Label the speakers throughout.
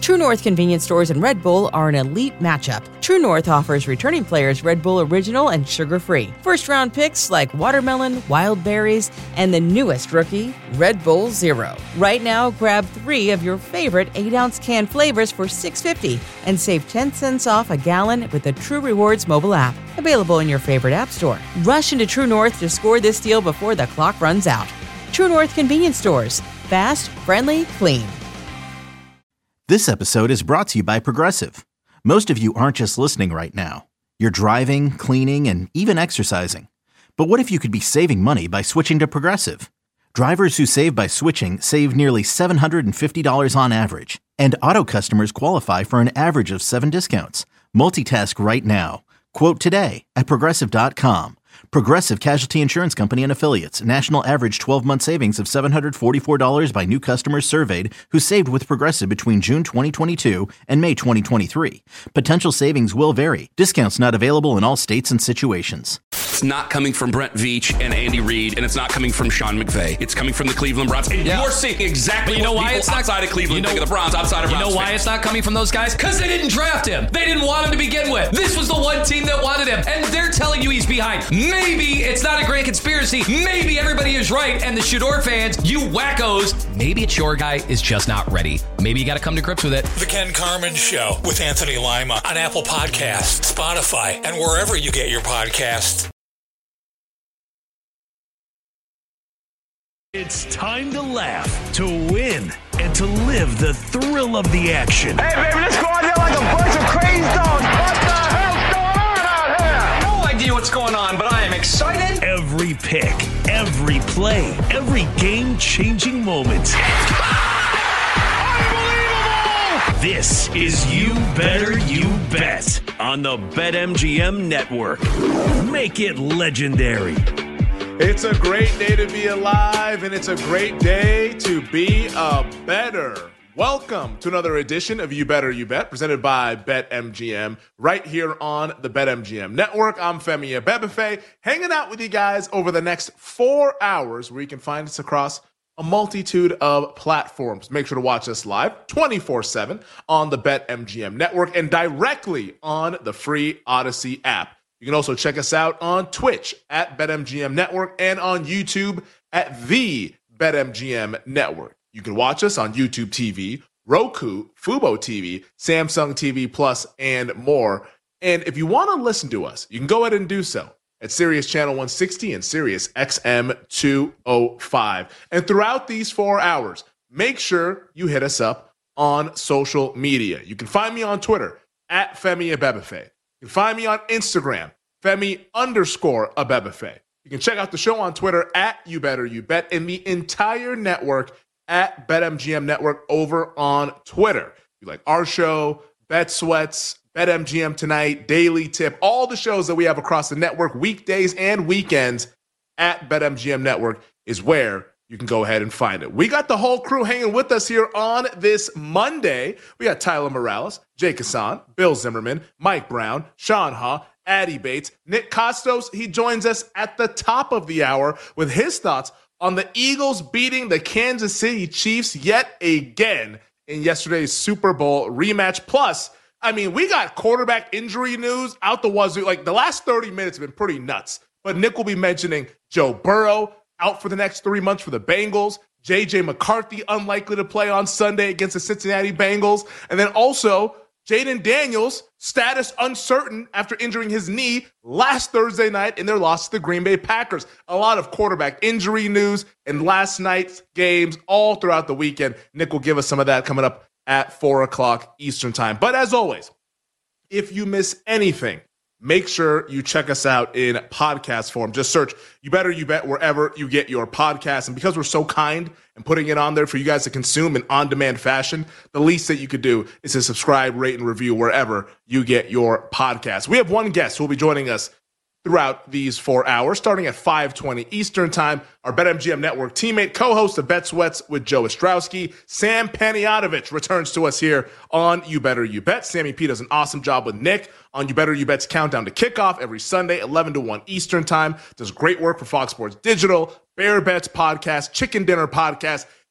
Speaker 1: True North convenience stores and Red Bull are an elite matchup. True North offers returning players Red Bull Original and sugar-free. First-round picks like watermelon, wild berries, and the newest rookie, Red Bull Zero. Right now, grab 3 of your favorite 8-ounce can flavors for $6.50 and save 10 cents off a gallon with the True Rewards mobile app. Available in your favorite app store. Rush into True North to score this deal before the clock runs out. True North convenience stores. Fast, friendly, clean.
Speaker 2: This episode is brought to you by Progressive. Most of you aren't just listening right now. You're driving, cleaning, and even exercising. But what if you could be saving money by switching to Progressive? Drivers who save by switching save nearly $750 on average. And auto customers qualify for an average of 7 discounts. Multitask right now. Quote today at Progressive.com. Progressive Casualty Insurance Company and Affiliates. National average 12-month savings of $744 by new customers surveyed who saved with Progressive between June 2022 and May 2023. Potential savings will vary. Discounts not available in all states and situations.
Speaker 3: It's not coming from Brent Veach and Andy Reid, and it's not coming from Sean McVay. It's coming from the Cleveland Browns. And you're seeing exactly what people outside of Cleveland think of the Browns, outside of Browns.
Speaker 4: You know why it's not coming from those guys? Because they didn't draft him. They didn't want him to begin with. This was the one team that wanted him, and they're telling you he's behind. Maybe it's not a great conspiracy. Maybe everybody is right, and the Shador fans, you wackos, maybe it's your guy is just not ready. Maybe you got to come to grips with it.
Speaker 5: The Ken Carman Show with Anthony Lima on Apple Podcasts, Spotify, and wherever you get your podcasts.
Speaker 6: It's time to laugh, to win, and to live the thrill of the action.
Speaker 7: Hey, baby, let's go out there like a bunch of crazy dogs. What the hell's going on out here?
Speaker 4: No idea what's going on, but I am excited.
Speaker 6: Every pick, every play, every game-changing moment. Unbelievable! This is You Better You Bet on the BetMGM Network. Make it legendary.
Speaker 8: It's a great day to be alive, and it's a great day to be a better. Welcome to another edition of You Better You Bet, presented by BetMGM, right here on the BetMGM Network. I'm Femi Abebefe, hanging out with you guys over the next 4 hours, where you can find us across a multitude of platforms. Make sure to watch us live 24/7 on the BetMGM Network and directly on the free Odyssey app. You can also check us out on Twitch at BetMGM Network and on YouTube at the BetMGM Network. You can watch us on YouTube TV, Roku, Fubo TV, Samsung TV Plus, and more. And if you want to listen to us, you can go ahead and do so at Sirius Channel 160 and Sirius XM 205. And throughout these 4 hours, make sure you hit us up on social media. You can find me on Twitter at Femi Abebefe. You can find me on Instagram, Femi_Abebefe. You can check out the show on Twitter at You Better You Bet, and the entire network at BetMGM Network over on Twitter. You like our show, Bet Sweats, BetMGM Tonight, Daily Tip, all the shows that we have across the network, weekdays and weekends at BetMGM Network is where you can go ahead and find it. We got the whole crew hanging with us here on this Monday. We got Tyler Morales, Jake Hassan, Bill Zimmerman, Mike Brown, Sean Ha, Addy Bates, Nick Costos. He joins us at the top of the hour with his thoughts on the Eagles beating the Kansas City Chiefs yet again in yesterday's Super Bowl rematch. Plus, I mean, we got quarterback injury news out the wazoo. Like, the last 30 minutes have been pretty nuts. But Nick will be mentioning Joe Burrow, out for the next 3 months for the Bengals. J.J. McCarthy unlikely to play on Sunday against the Cincinnati Bengals. And then also Jaden Daniels, status uncertain after injuring his knee last Thursday night in their loss to the Green Bay Packers. A lot of quarterback injury news and last night's games all throughout the weekend. Nick will give us some of that coming up at 4 o'clock Eastern time. But as always, if you miss anything, make sure you check us out in podcast form. Just search You Better You Bet wherever you get your podcasts. And because we're so kind and putting it on there for you guys to consume in on-demand fashion, the least that you could do is to subscribe, rate, and review wherever you get your podcasts. We have one guest who will be joining us throughout these 4 hours, starting at 5:20 Eastern time. Our BetMGM Network teammate, co-host of Bet Sweats with Joe Ostrowski, Sam Panayotovich, returns to us here on You Better You Bet. Sammy P does an awesome job with Nick on You Better You Bet's Countdown to Kickoff every Sunday, 11 to 1 Eastern time. Does great work for Fox Sports Digital, Bear Bets Podcast, Chicken Dinner Podcast.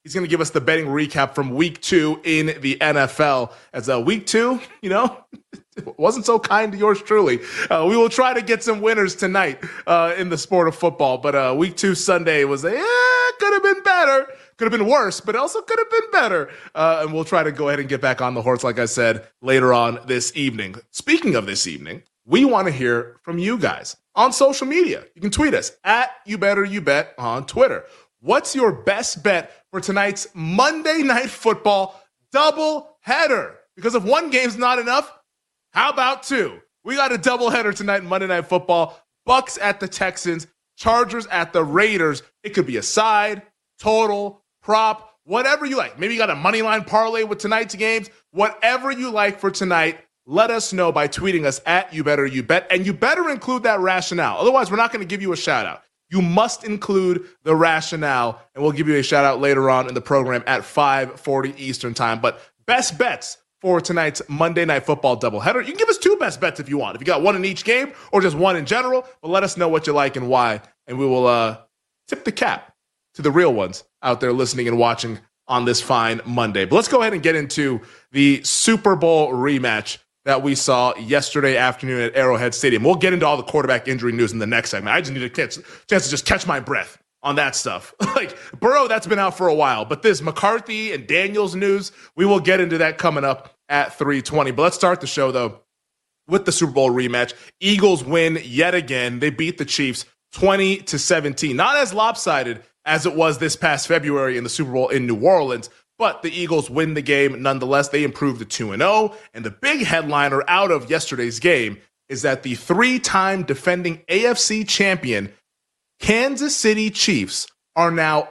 Speaker 8: He's going to give us the betting recap from week 2 in the NFL. As week 2, wasn't so kind to yours truly. We will try to get some winners tonight in the sport of football. But week 2 Sunday was could have been better. Could have been worse, but also could have been better. And we'll try to go ahead and get back on the horse, like I said, later on this evening. Speaking of this evening, we want to hear from you guys on social media. You can tweet us at YouBetterYouBet on Twitter. What's your best bet for tonight's Monday Night Football double header? Because if one game's not enough, how about 2? We got a double header tonight in Monday Night Football. Bucks at the Texans, Chargers at the Raiders. It could be a side, total, prop, whatever you like. Maybe you got a money line parlay with tonight's games. Whatever you like for tonight, let us know by tweeting us at YouBetterYouBet. And you better include that rationale. Otherwise, we're not going to give you a shout out. You must include the rationale, and we'll give you a shout out later on in the program at 5:40 Eastern time. But best bets for tonight's Monday Night Football doubleheader. You can give us 2 best bets if you want. If you got one in each game or just one in general, but let us know what you like and why, and we will tip the cap to the real ones out there listening and watching on this fine Monday. But let's go ahead and get into the Super Bowl rematch that we saw yesterday afternoon at Arrowhead Stadium. We'll get into all the quarterback injury news in the next segment. I just need a chance to just catch my breath on that stuff. Like, Burrow, that's been out for a while. But this McCarthy and Daniels news, we will get into that coming up at 3:20. But let's start the show, though, with the Super Bowl rematch. Eagles win yet again. They beat the Chiefs 20-17. Not as lopsided as it was this past February in the Super Bowl in New Orleans, but the Eagles win the game nonetheless. They improved to 2-0. And the big headliner out of yesterday's game is that the 3-time defending AFC champion Kansas City Chiefs are now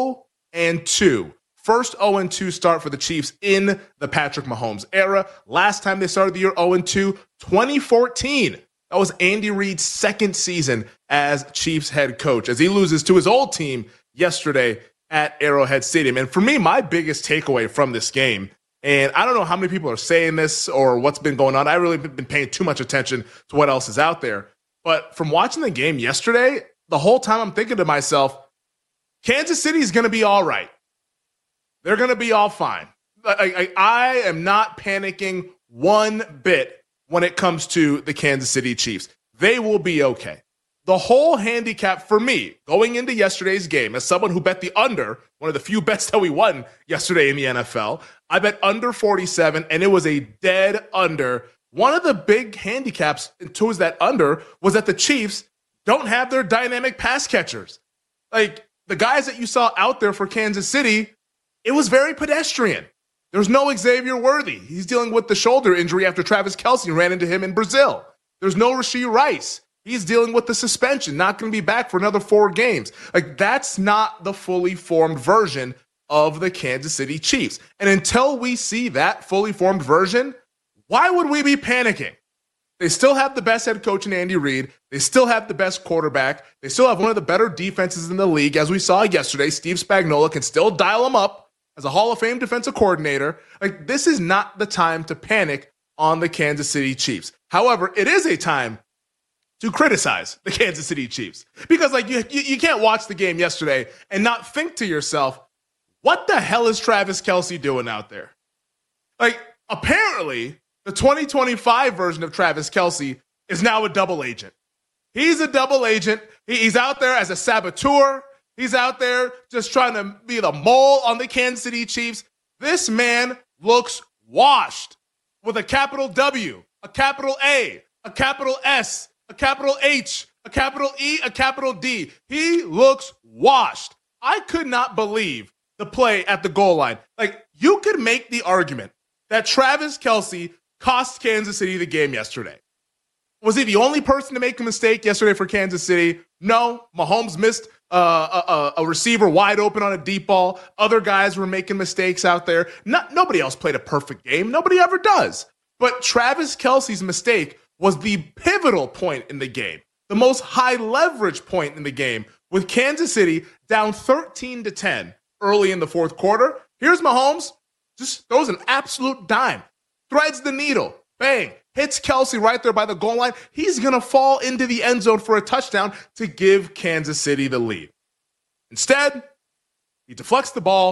Speaker 8: 0-2. First 0-2 start for the Chiefs in the Patrick Mahomes era. Last time they started the year 0-2, 2014. That was Andy Reid's second season as Chiefs head coach, as he loses to his old team yesterday at Arrowhead Stadium. And for me, my biggest takeaway from this game, and I don't know how many people are saying this or what's been going on. I really been paying too much attention to what else is out there. But from watching the game yesterday, the whole time I'm thinking to myself, Kansas City is going to be all right. They're going to be all fine. I am not panicking one bit when it comes to the Kansas City Chiefs. They will be okay. The whole handicap for me going into yesterday's game, as someone who bet the under, one of the few bets that we won yesterday in the NFL, I bet under 47, and it was a dead under. One of the big handicaps towards that under was that the Chiefs don't have their dynamic pass catchers. Like, the guys that you saw out there for Kansas City, it was very pedestrian. There's no Xavier Worthy. He's dealing with the shoulder injury after Travis Kelce ran into him in Brazil. There's no Rashee Rice. He's dealing with the suspension, not going to be back for another 4 games. Like, that's not the fully formed version of the Kansas City Chiefs. And until we see that fully formed version, why would we be panicking? They still have the best head coach in Andy Reid. They still have the best quarterback. They still have one of the better defenses in the league. As we saw yesterday, Steve Spagnuolo can still dial them up as a Hall of Fame defensive coordinator. Like, this is not the time to panic on the Kansas City Chiefs. However, it is a time to criticize the Kansas City Chiefs. Because, like, you can't watch the game yesterday and not think to yourself, what the hell is Travis Kelce doing out there? Like, apparently, the 2025 version of Travis Kelce is now a double agent. He's a double agent. He's out there as a saboteur. He's out there just trying to be the mole on the Kansas City Chiefs. This man looks washed with a capital W, a capital A, a capital S, a capital H, a capital E, a capital D. He looks washed. I could not believe the play at the goal line. Like, you could make the argument that Travis Kelce cost Kansas City the game yesterday. Was he the only person to make a mistake yesterday for Kansas City? No. Mahomes missed a receiver wide open on a deep ball. Other guys were making mistakes out there. Nobody else played a perfect game. Nobody ever does. But Travis Kelce's mistake was the pivotal point in the game, the most high leverage point in the game, with Kansas City down 13-10 early in the fourth quarter. Here's Mahomes, just throws an absolute dime, threads the needle, bang, hits Kelce right there by the goal line. He's going to fall into the end zone for a touchdown to give Kansas City the lead. Instead, he deflects the ball,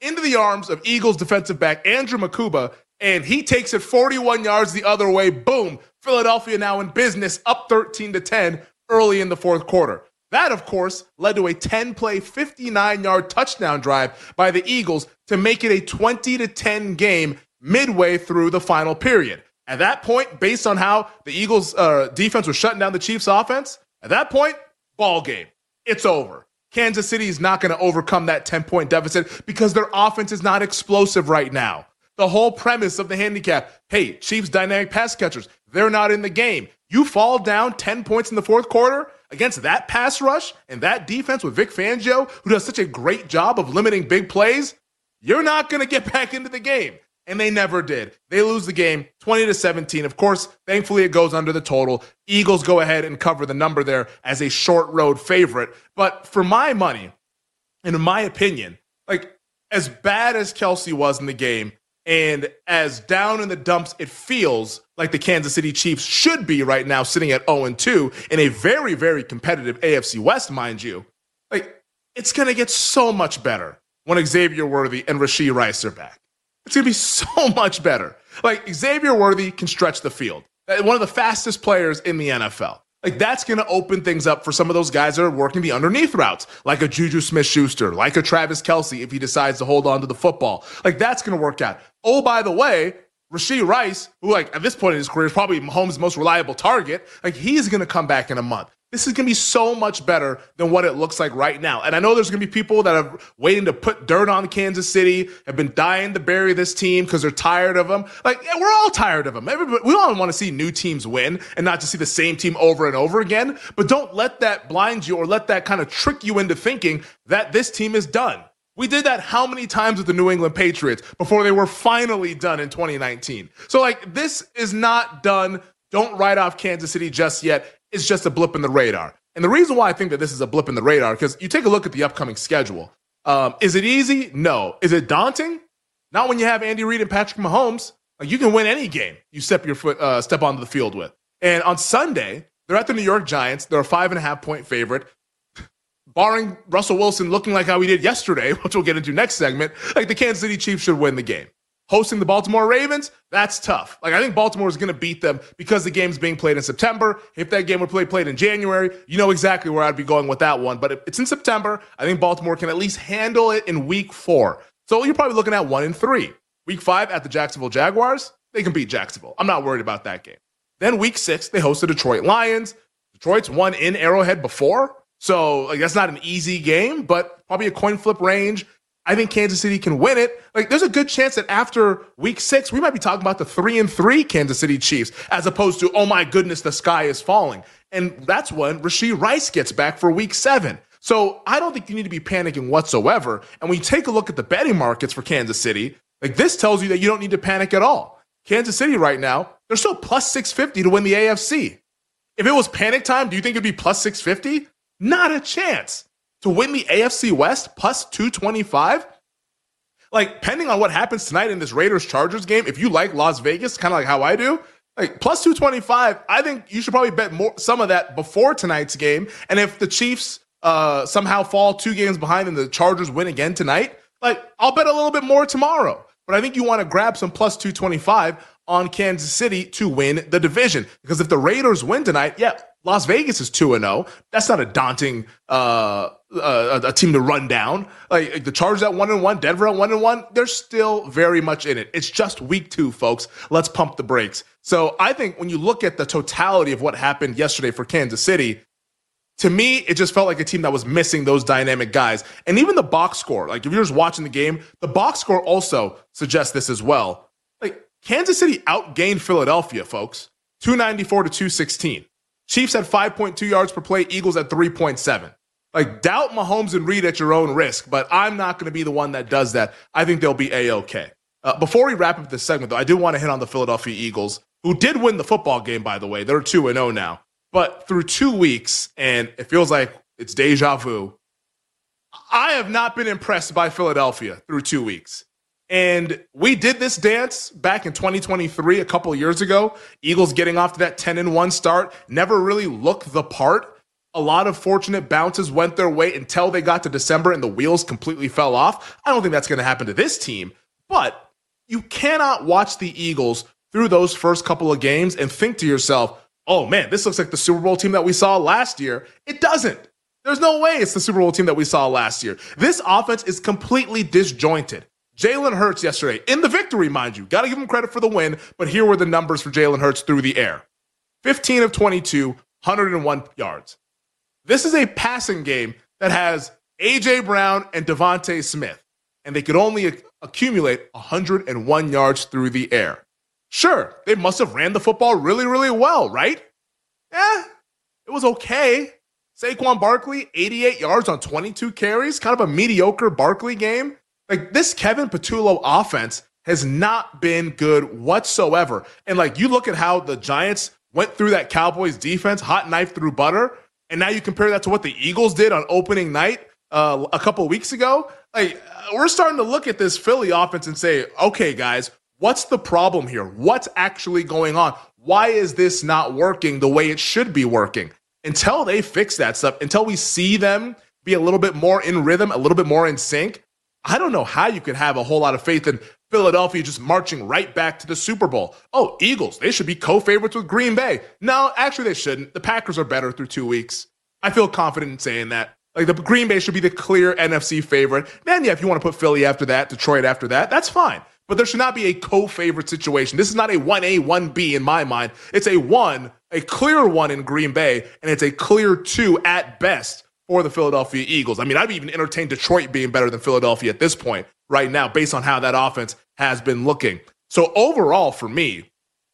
Speaker 8: into the arms of Eagles defensive back Andrew Makuba, and he takes it 41 yards the other way. Boom. Philadelphia now in business, up 13-10 early in the fourth quarter. That, of course, led to a 10-play, 59-yard touchdown drive by the Eagles to make it a 20-10 game midway through the final period. At that point, based on how the Eagles' defense was shutting down the Chiefs' offense, at that point, ball game. It's over. Kansas City is not going to overcome that 10-point deficit because their offense is not explosive right now. The whole premise of the handicap, hey, Chiefs dynamic pass catchers, they're not in the game. You fall down 10 points in the fourth quarter against that pass rush and that defense with Vic Fangio, who does such a great job of limiting big plays, you're not going to get back into the game. And they never did. They lose the game 20-17. Of course, thankfully it goes under the total. Eagles go ahead and cover the number there as a short road favorite. But for my money, and in my opinion, like as bad as Kelce was in the game and as down in the dumps it feels like the Kansas City Chiefs should be right now, sitting at 0-2 in a very, very competitive AFC West, mind you, like it's going to get so much better when Xavier Worthy and Rashee Rice are back. It's going to be so much better. Like, Xavier Worthy can stretch the field. One of the fastest players in the NFL. Like, that's going to open things up for some of those guys that are working the underneath routes, like a Juju Smith-Schuster, like a Travis Kelce if he decides to hold on to the football. Like, that's going to work out. Oh, by the way, Rashee Rice, who, like, at this point in his career is probably Mahomes' most reliable target, like, he's going to come back in a month. This is going to be so much better than what it looks like right now. And I know there's going to be people that are waiting to put dirt on Kansas City, have been dying to bury this team because they're tired of them. Like, yeah, we're all tired of them. We all want to see new teams win and not just see the same team over and over again. But don't let that blind you or let that kind of trick you into thinking that this team is done. We did that how many times with the New England Patriots before they were finally done in 2019? So, like, this is not done. Don't write off Kansas City just yet. It's just a blip in the radar. And the reason why I think that this is a blip in the radar, because you take a look at the upcoming schedule. Is it easy? No. Is it daunting? Not when you have Andy Reid and Patrick Mahomes. Like, you can win any game you step onto the field with. And on Sunday, they're at the New York Giants. They're a 5.5-point favorite. Barring Russell Wilson looking like how he did yesterday, which we'll get into next segment, like the Kansas City Chiefs should win the game. Hosting the Baltimore Ravens, that's tough. Like, I think Baltimore is going to beat them because the game's being played in September. If that game were played in January, you know exactly where I'd be going with that one. But if it's in September, I think Baltimore can at least handle it in week 4. So you're probably looking at 1-3. Week 5 at the Jacksonville Jaguars, they can beat Jacksonville. I'm not worried about that game. Then week 6, they host the Detroit Lions. Detroit's won in Arrowhead before. So, like, that's not an easy game, but probably a coin flip range. I think Kansas City can win it. Like, there's a good chance that after week 6, we might be talking about the 3-3 Kansas City Chiefs, as opposed to, oh my goodness, the sky is falling. And that's when Rashee Rice gets back for week 7. So I don't think you need to be panicking whatsoever. And when you take a look at the betting markets for Kansas City, like, this tells you that you don't need to panic at all. Kansas City right now, they're still plus 650 to win the AFC. If it was panic time, do you think it'd be plus 650? Not a chance. To win the AFC West, plus 225? Like, depending on what happens tonight in this Raiders-Chargers game, if you like Las Vegas, kind of like how I do, like, plus 225, I think you should probably bet some of that before tonight's game. And if the Chiefs somehow fall 2 games behind and the Chargers win again tonight, like, I'll bet a little bit more tomorrow. But I think you want to grab some plus 225 on Kansas City to win the division. Because if the Raiders win tonight, yeah, Las Vegas is 2-0. That's not a daunting a team to run down. Like the Chargers at 1-1, Denver at 1-1, they're still very much in it. It's just week 2, folks. Let's pump the brakes. So I think when you look at the totality of what happened yesterday for Kansas City, to me, it just felt like a team that was missing those dynamic guys. And even the box score, like if you're just watching the game, the box score also suggests this as well. Like Kansas City outgained Philadelphia, folks, 294 to 216. Chiefs had 5.2 yards per play, Eagles at 3.7. Like, doubt Mahomes and Reed at your own risk, but I'm not going to be the one that does that. I think they'll be A-okay. Before we wrap up this segment, though, I do want to hit on the Philadelphia Eagles, who did win the football game, by the way. They're 2-0 now. But through 2 weeks, and it feels like it's deja vu, I have not been impressed by Philadelphia through 2 weeks. And we did this dance back in 2023, a couple of years ago. Eagles getting off to that 10-1 start, never really looked the part. a lot of fortunate bounces went their way until they got to December and the wheels completely fell off. I don't think that's going to happen to this team, but you cannot watch the Eagles through those first couple of games and think to yourself, oh man, this looks like the Super Bowl team that we saw last year. It doesn't. There's no way it's the Super Bowl team that we saw last year. This offense is completely disjointed. Jalen Hurts yesterday, in the victory, mind you, got to give him credit for the win, but here were the numbers for Jalen Hurts through the air. 15 of 22, 101 yards. This is a passing game that has A.J. Brown and Devontae Smith, and they could only accumulate 101 yards through the air. Sure, they must have ran the football really, really well, right? It was okay. Saquon Barkley, 88 yards on 22 carries, kind of a mediocre Barkley game. Like, this Kevin Patullo offense has not been good whatsoever. And like, you look at how the Giants went through that Cowboys defense, hot knife through butter, and now you compare that to what the Eagles did on opening night a couple of weeks ago. Like, we're starting to look at this Philly offense and say, okay, guys, what's the problem here? What's actually going on? Why is this not working the way it should be working? Until they fix that stuff, until we see them be a little bit more in rhythm, a little bit more in sync, I don't know how you can have a whole lot of faith in Philadelphia just marching right back to the Super Bowl. Oh, Eagles, they should be co-favorites with Green Bay. No, actually they shouldn't. The Packers are better through 2 weeks. I feel confident in saying that. Like, the Green Bay should be the clear NFC favorite. Then, yeah, if you want to put Philly after that, Detroit after that, that's fine. But there should not be a co-favorite situation. This is not a 1A, 1B in my mind. It's a clear 1 in Green Bay, and it's a clear 2 at best for the Philadelphia Eagles. I mean, I've even entertained Detroit being better than Philadelphia at this point right now, based on how that offense has been looking. So overall, for me,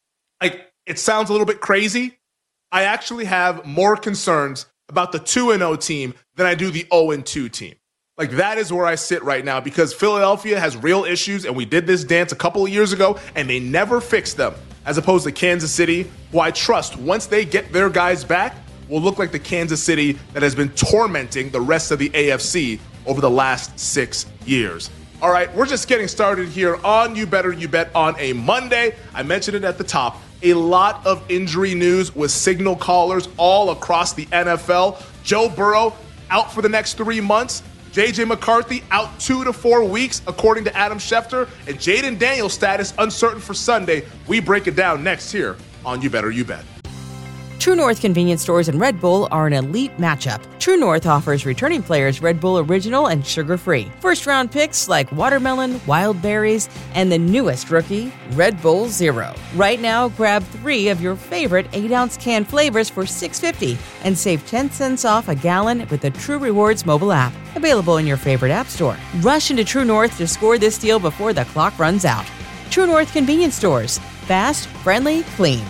Speaker 8: like, it sounds a little bit crazy. I actually have more concerns about the 2-0 team than I do the 0-2 team. Like, that is where I sit right now, because Philadelphia has real issues, and we did this dance a couple of years ago, and they never fixed them, as opposed to Kansas City, who I trust, once they get their guys back, will look like the Kansas City that has been tormenting the rest of the AFC over the last 6 years. All right, we're just getting started here on You Better You Bet on a Monday. I mentioned it at the top. A lot of injury news with signal callers all across the NFL. Joe Burrow out for the next 3 months. J.J. McCarthy out 2 to 4 weeks, according to Adam Schefter. And Jaden Daniels' status uncertain for Sunday. We break it down next here on You Better You Bet.
Speaker 1: True North convenience stores and Red Bull are an elite matchup. True North offers returning players Red Bull Original and sugar-free. First-round picks like watermelon, wild berries, and the newest rookie, Red Bull Zero. Right now, grab 3 of your favorite 8-ounce can flavors for $6.50 and save 10 cents off a gallon with the True Rewards mobile app. Available in your favorite app store. Rush into True North to score this deal before the clock runs out. True North convenience stores. Fast, friendly, clean.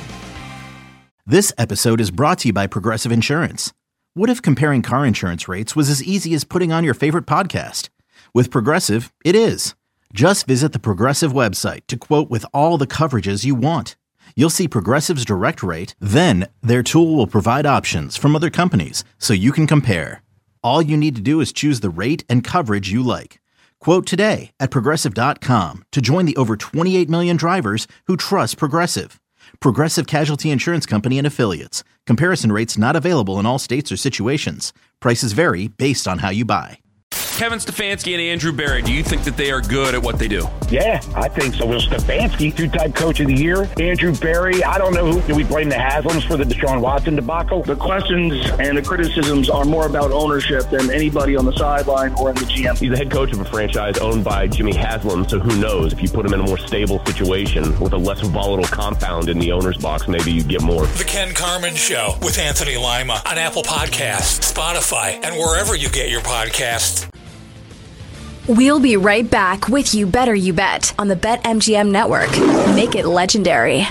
Speaker 2: This episode is brought to you by Progressive Insurance. What if comparing car insurance rates was as easy as putting on your favorite podcast? With Progressive, it is. Just visit the Progressive website to quote with all the coverages you want. You'll see Progressive's direct rate, then their tool will provide options from other companies so you can compare. All you need to do is choose the rate and coverage you like. Quote today at Progressive.com to join the over 28 million drivers who trust Progressive. Progressive Casualty Insurance Company and Affiliates. Comparison rates not available in all states or situations. Prices vary based on how you buy.
Speaker 3: Kevin Stefanski and Andrew Berry, do you think that they are good at what they do?
Speaker 9: Yeah, I think so. Well, Stefanski, 2-time coach of the year. Andrew Berry, I don't know who. Do we blame the Haslams for the Deshaun Watson debacle?
Speaker 10: The questions and the criticisms are more about ownership than anybody on the sideline or in the GM.
Speaker 11: He's the head coach of a franchise owned by Jimmy Haslam, so who knows? If you put him in a more stable situation with a less volatile compound in the owner's box, maybe you get more.
Speaker 5: The Ken Carman Show with Anthony Lima on Apple Podcasts, Spotify, and wherever you get your podcasts.
Speaker 12: We'll be right back with You Better You Bet on the BetMGM Network. Make it legendary.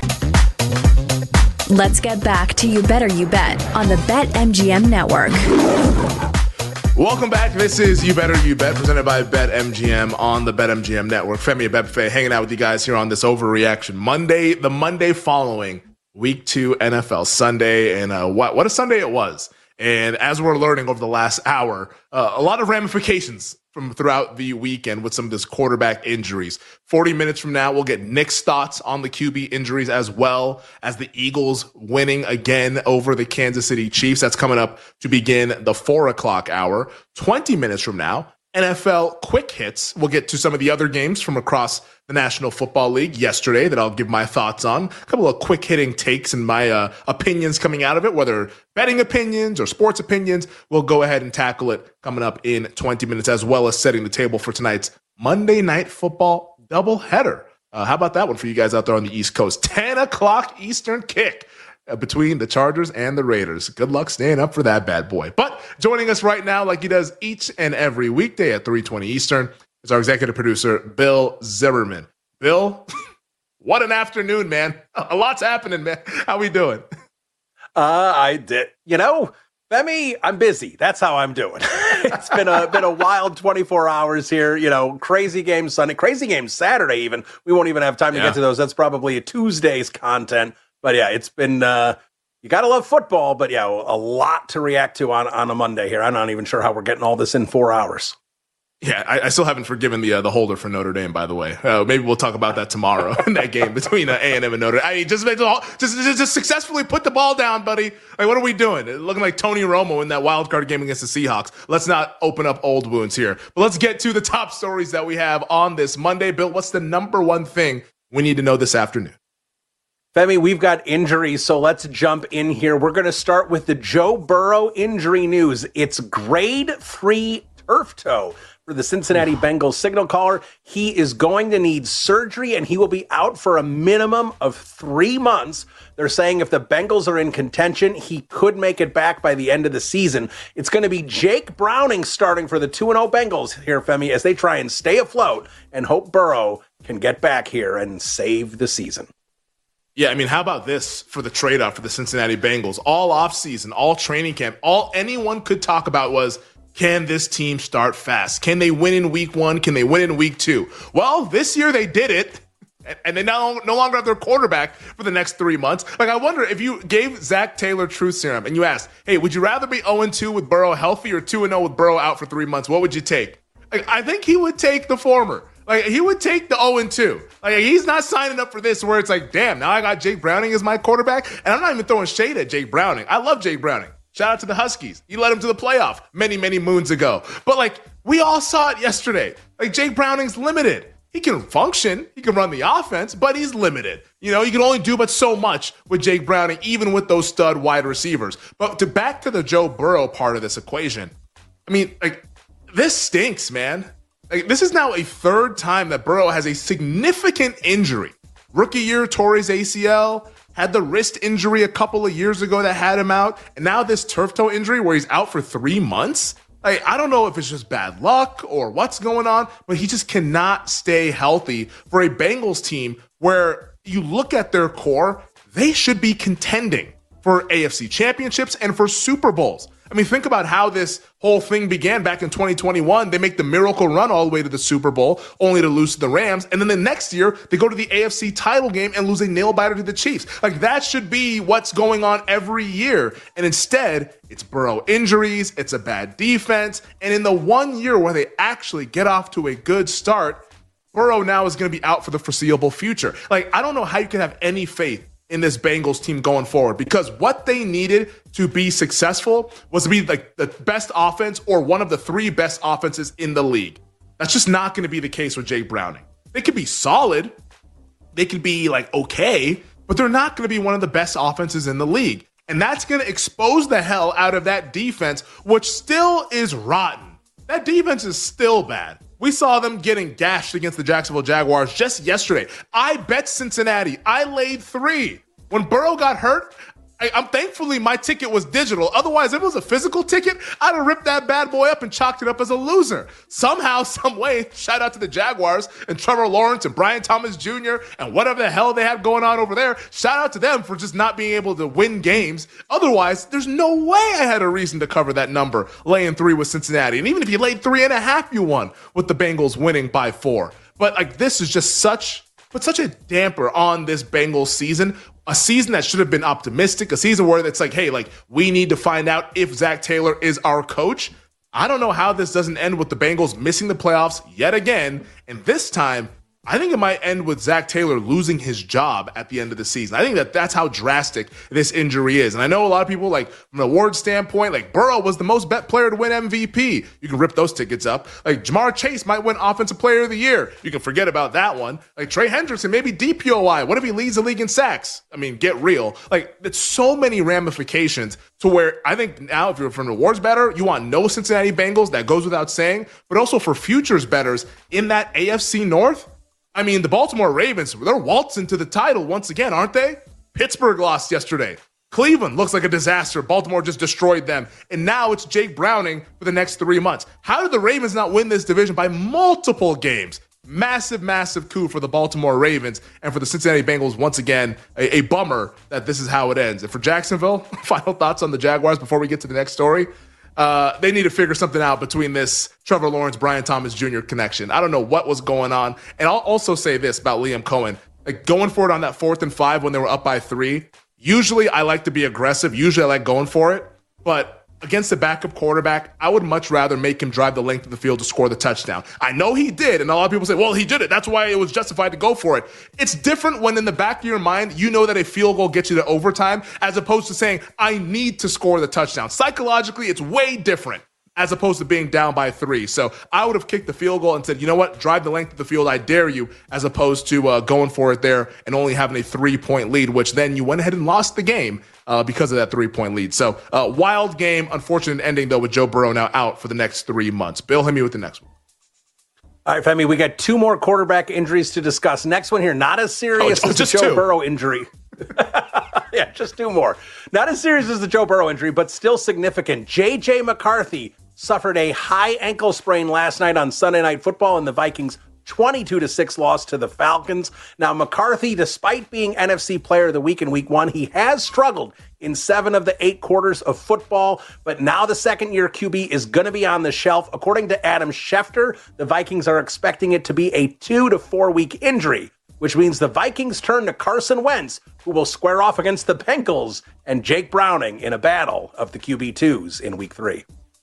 Speaker 12: Let's get back to You Better You Bet on the BetMGM Network.
Speaker 8: Welcome back. This is You Better You Bet, presented by BetMGM on the BetMGM Network. Femi Abebefe hanging out with you guys here on this Overreaction Monday, the Monday following Week 2 NFL Sunday. And what a Sunday it was. And as we're learning over the last hour, a lot of ramifications from throughout the weekend with some of this quarterback injuries. 40 minutes from now, we'll get Nick's thoughts on the QB injuries as well as the Eagles winning again over the Kansas City Chiefs. That's coming up to begin the 4 o'clock hour. 20 minutes from now, NFL quick hits. We'll get to some of the other games from across the National Football League yesterday that I'll give my thoughts on. A couple of quick hitting takes and my opinions coming out of it, whether betting opinions or sports opinions. We'll go ahead and tackle it coming up in 20 minutes, as well as setting the table for tonight's Monday Night Football doubleheader. How about that one for you guys out there on the East Coast? 10 o'clock Eastern kick between the Chargers and the Raiders. Good luck staying up for that bad boy. But joining us right now, like he does each and every weekday at 3:20 Eastern, is our executive producer, Bill Zimmerman. Bill, what an afternoon, man. A lot's happening, man. How we doing?
Speaker 13: I did. Femi, I'm busy. That's how I'm doing. It's been a wild 24 hours here. Crazy game Sunday, crazy game Saturday even. We won't even have time to get to those. That's probably a Tuesday's content. But yeah, it's been, you got to love football, but yeah, a lot to react to on a Monday here. I'm not even sure how we're getting all this in 4 hours.
Speaker 8: Yeah, I still haven't forgiven the holder for Notre Dame, by the way. Maybe we'll talk about that tomorrow in that game between A&M and Notre Dame. I mean, just successfully put the ball down, buddy. Like, what are we doing? Looking like Tony Romo in that wild card game against the Seahawks. Let's not open up old wounds here. But let's get to the top stories that we have on this Monday. Bill, what's the number one thing we need to know this afternoon?
Speaker 13: Femi, we've got injuries, so let's jump in here. We're going to start with the Joe Burrow injury news. It's grade 3 turf toe for the Cincinnati Bengals signal caller. He is going to need surgery, and he will be out for a minimum of 3 months. They're saying if the Bengals are in contention, he could make it back by the end of the season. It's going to be Jake Browning starting for the 2-0 Bengals here, Femi, as they try and stay afloat and hope Burrow can get back here and save the season.
Speaker 8: Yeah, I mean, how about this for the trade-off for the Cincinnati Bengals? All offseason, all training camp, all anyone could talk about was, can this team start fast? Can they win in week 1? Can they win in week 2? Well, this year they did it, and they no longer have their quarterback for the next 3 months. Like, I wonder if you gave Zach Taylor truth serum and you asked, hey, would you rather be 0-2 with Burrow healthy or 2-0 with Burrow out for 3 months? What would you take? Like, I think he would take the former. Like, he would take the 0-2. Like, he's not signing up for this where it's like, damn, now I got Jake Browning as my quarterback. And I'm not even throwing shade at Jake Browning. I love Jake Browning. Shout out to the Huskies. He led them to the playoff many, many moons ago. But, like, we all saw it yesterday. Like, Jake Browning's limited. He can function. He can run the offense, but he's limited. You can only do but so much with Jake Browning, even with those stud wide receivers. But back to the Joe Burrow part of this equation, I mean, like, this stinks, man. Like, this is now a third time that Burrow has a significant injury. Rookie year, tore his ACL, had the wrist injury a couple of years ago that had him out, and now this turf toe injury where he's out for 3 months. Like, I don't know if it's just bad luck or what's going on, but he just cannot stay healthy for a Bengals team where you look at their core, they should be contending for AFC championships and for Super Bowls. I mean, think about how this whole thing began back in 2021. They make the miracle run all the way to the Super Bowl, only to lose to the Rams. And then the next year, they go to the AFC title game and lose a nail-biter to the Chiefs. Like, that should be what's going on every year. And instead, it's Burrow injuries, it's a bad defense. And in the 1 year where they actually get off to a good start, Burrow now is going to be out for the foreseeable future. Like, I don't know how you can have any faith in this Bengals team going forward, because what they needed to be successful was to be like the best offense or one of the 3 best offenses in the league. That's just not going to be the case with Jake Browning. They could be solid. They could be like okay, but they're not going to be one of the best offenses in the league. And that's going to expose the hell out of that defense, which still is rotten. That defense is still bad. We saw them getting gashed against the Jacksonville Jaguars just yesterday. I bet Cincinnati. I laid 3. When Burrow got hurt, I'm thankfully my ticket was digital. Otherwise, if it was a physical ticket, I'd have ripped that bad boy up and chalked it up as a loser. Somehow, some way, shout out to the Jaguars and Trevor Lawrence and Brian Thomas Jr. and whatever the hell they have going on over there. Shout out to them for just not being able to win games. Otherwise, there's no way I had a reason to cover that number, laying 3 with Cincinnati. And even if you laid 3.5, you won with the Bengals winning by 4. But like, this is just such a damper on this Bengals season. A season that should have been optimistic, a season where it's like, hey, like, we need to find out if Zach Taylor is our coach. I don't know how this doesn't end with the Bengals missing the playoffs yet again. And this time, I think it might end with Zach Taylor losing his job at the end of the season. I think that's how drastic this injury is. And I know a lot of people, like, from an award standpoint, like, Burrow was the most bet player to win MVP. You can rip those tickets up. Like, Jamar Chase might win Offensive Player of the Year. You can forget about that one. Like, Trey Hendrickson, maybe DPOY. What if he leads the league in sacks? I mean, get real. Like, it's so many ramifications to where I think now, if you're from an awards bettor, you want no Cincinnati Bengals. That goes without saying. But also for futures bettors in that AFC North, I mean, the Baltimore Ravens, they're waltzing to the title once again, aren't they? Pittsburgh lost yesterday. Cleveland looks like a disaster. Baltimore just destroyed them. And now it's Jake Browning for the next 3 months. How did the Ravens not win this division by multiple games? Massive, massive coup for the Baltimore Ravens and for the Cincinnati Bengals. Once again, a bummer that this is how it ends. And for Jacksonville, final thoughts on the Jaguars before we get to the next story. They need to figure something out between this Trevor Lawrence, Brian Thomas Jr. connection. I don't know what was going on. And I'll also say this about Liam Cohen. Like, going for it on that 4th and 5 when they were up by 3. Usually I like to be aggressive. Usually I like going for it. But against the backup quarterback, I would much rather make him drive the length of the field to score the touchdown. I know he did, and a lot of people say, well, he did it. That's why it was justified to go for it. It's different when in the back of your mind, you know that a field goal gets you to overtime, as opposed to saying, I need to score the touchdown. Psychologically, it's way different, as opposed to being down by 3. So I would have kicked the field goal and said, you know what, drive the length of the field, I dare you, as opposed to going for it there and only having a 3-point lead, which then you went ahead and lost the game because of that 3-point lead. So wild game, unfortunate ending, though, with Joe Burrow now out for the next 3 months. Bill, hit me with the next one.
Speaker 13: All right, Femi, we got 2 more quarterback injuries to discuss. Next one here, not as serious as the Joe Burrow injury. Yeah, just 2 more. Not as serious as the Joe Burrow injury, but still significant. J.J. McCarthy suffered a high ankle sprain last night on Sunday Night Football in the Vikings' 22-6 loss to the Falcons. Now, McCarthy, despite being NFC Player of the Week in Week 1, he has struggled in 7 of the 8 quarters of football, but now the second-year QB is going to be on the shelf. According to Adam Schefter, the Vikings are expecting it to be a 2 to 4 week injury, which means the Vikings turn to Carson Wentz, who will square off against the Bengals and Jake Browning in a battle of the QB2s in Week 3.